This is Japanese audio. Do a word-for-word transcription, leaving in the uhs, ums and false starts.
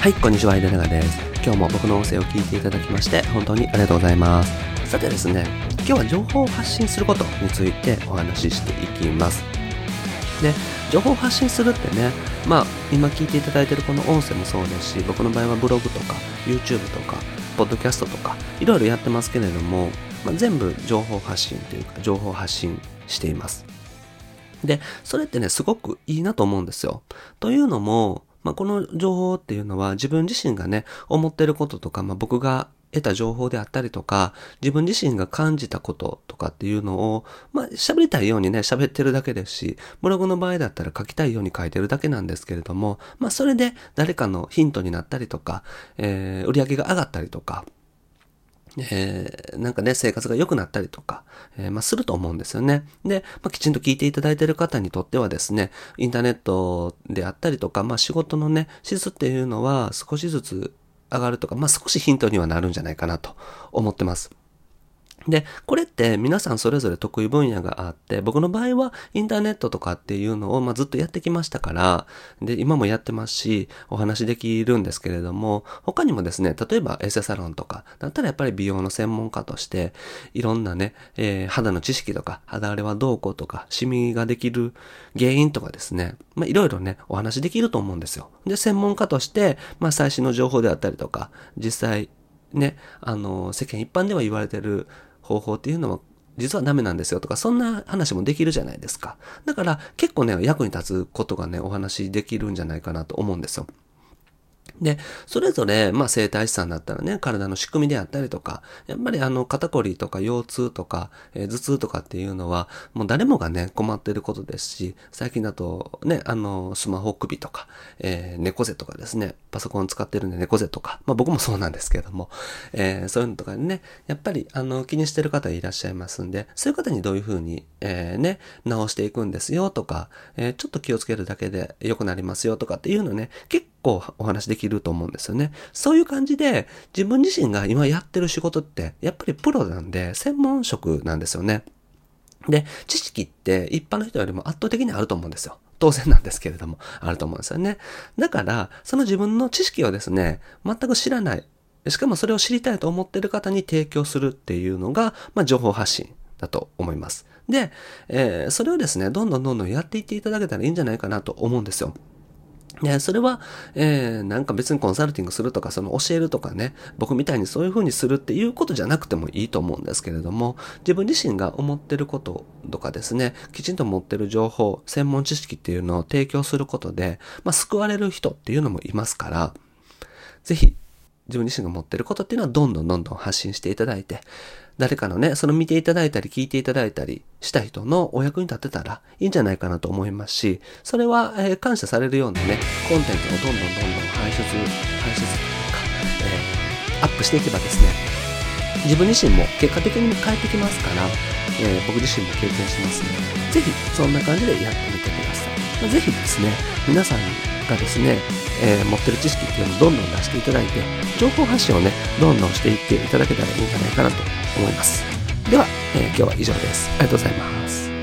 はい、こんにちは、井出永です。今日も僕の音声を聞いていただきまして本当にありがとうございます。さてですね、今日は情報を発信することについてお話ししていきます。で、情報を発信するってね、まあ今聞いていただいているこの音声もそうですし、僕の場合はブログとか YouTube とかポッドキャストとかいろいろやってますけれども、まあ、全部情報発信というか情報発信しています。で、それってね、すごくいいなと思うんですよ。というのも、まあ、この情報っていうのは自分自身がね、思ってることとか、まあ、僕が得た情報であったりとか、自分自身が感じたこととかっていうのを、まあ、喋りたいようにね、喋ってるだけですし、ブログの場合だったら書きたいように書いてるだけなんですけれども、まあ、それで誰かのヒントになったりとか、えー、売り上げが上がったりとか、えー、なんかね、生活が良くなったりとか、えー、まあ、すると思うんですよね。で、まあ、きちんと聞いていただいている方にとってはですね、インターネットであったりとか、まあ、仕事のね、質っていうのは少しずつ上がるとか、まあ、少しヒントにはなるんじゃないかなと思ってます。で、これって皆さんそれぞれ得意分野があって、僕の場合はインターネットとかっていうのを、まあ、ずっとやってきましたから、で、今もやってますし、お話できるんですけれども、他にもですね、例えばエステサロンとか、だったらやっぱり美容の専門家として、いろんなね、えー、肌の知識とか、肌荒れはどうこうとか、シミができる原因とかですね、まあ、いろいろね、お話できると思うんですよ。で、専門家として、まあ、最新の情報であったりとか、実際、ね、あの、世間一般では言われてる方法っていうのは実はダメなんですよとか、そんな話もできるじゃないですか。だから結構ね、役に立つことがね、お話できるんじゃないかなと思うんですよ。で、それぞれ、まあ、生体師さんだったらね、体の仕組みであったりとか、やっぱりあの、肩こりとか腰痛とか、えー、頭痛とかっていうのは、もう誰もがね、困っていることですし、最近だとね、あの、スマホ首とか、えー、猫背とかですね、パソコン使ってるんで猫背とか、まあ僕もそうなんですけども、えー、そういうのとかね、やっぱりあの、気にしてる方いらっしゃいますんで、そういう方にどういうふうに、えー、ね、直していくんですよとか、えー、ちょっと気をつけるだけで良くなりますよとかっていうのね、結構お話できると思うんですよね。そういう感じで自分自身が今やってる仕事ってやっぱりプロなんで専門職なんですよね。で、知識って一般の人よりも圧倒的にあると思うんですよ。当然なんですけれども、あると思うんですよね。だから、その自分の知識をですね、全く知らない。しかもそれを知りたいと思っている方に提供するっていうのが、まあ、情報発信だと思います。で、えー、それをですね、どんどんどんどんやっていっていただけたらいいんじゃないかなと思うんですよ。で、それは、えー、なんか別にコンサルティングするとか、その教えるとかね、僕みたいにそういう風にするっていうことじゃなくてもいいと思うんですけれども、自分自身が思ってることとかですね、きちんと持ってる情報、専門知識っていうのを提供することで、まあ、救われる人っていうのもいますから、ぜひ、自分自身が持ってることっていうのはどんどんどんどん発信していただいて、誰かのね、その見ていただいたり聞いていただいたりした人のお役に立てたらいいんじゃないかなと思いますし、それは、えー、感謝されるようなね、コンテンツをどんどんどんどん排出、排出というか、えー、アップしていけばですね、自分自身も結果的に返ってきますから、えー、僕自身も経験しますので、ぜひそんな感じでやってみてください。ぜひですね、皆さんがですね、えー、持ってる知識っていうのをどんどん出していただいて、情報発信をね、どんどんしていっていただけたらいいんじゃないかなと思います。では、えー、今日は以上です。ありがとうございます。